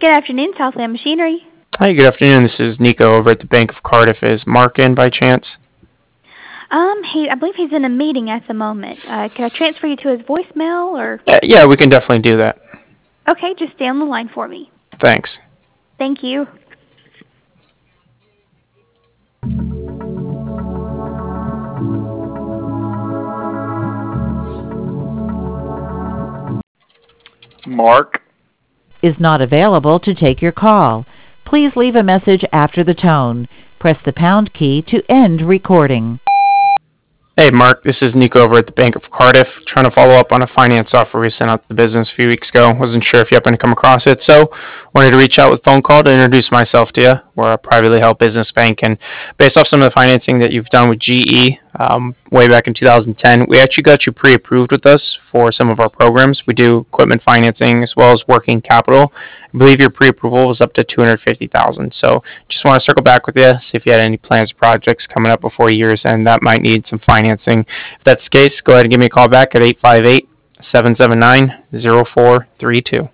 Good afternoon, Southland Machinery. Hi, good afternoon. This is Nico over at the Bank of Cardiff. Is Mark in by chance? I believe he's in a meeting at the moment. Can I transfer you to his voicemail or? Yeah, we can definitely do that. Okay, just stay on the line for me. Thanks. Thank you. Mark is not available to take your call. Please leave a message after the tone. Press the pound key to end recording. Hey, Mark, this is Nico over at the Bank of Cardiff, trying to follow up on a finance offer we sent out to the business a few weeks ago. Wasn't sure if you happened to come across it, so wanted to reach out with a phone call to introduce myself to you. We're a privately held business bank, and based off some of the financing that you've done with GE way back in 2010, we actually got you pre-approved with us for some of our programs. We do equipment financing as well as working capital. I believe your pre-approval was up to $250,000. So just want to circle back with you, see if you had any plans or projects coming up before year's end that might need some financing. If that's the case, go ahead and give me a call back at 858-779-0432.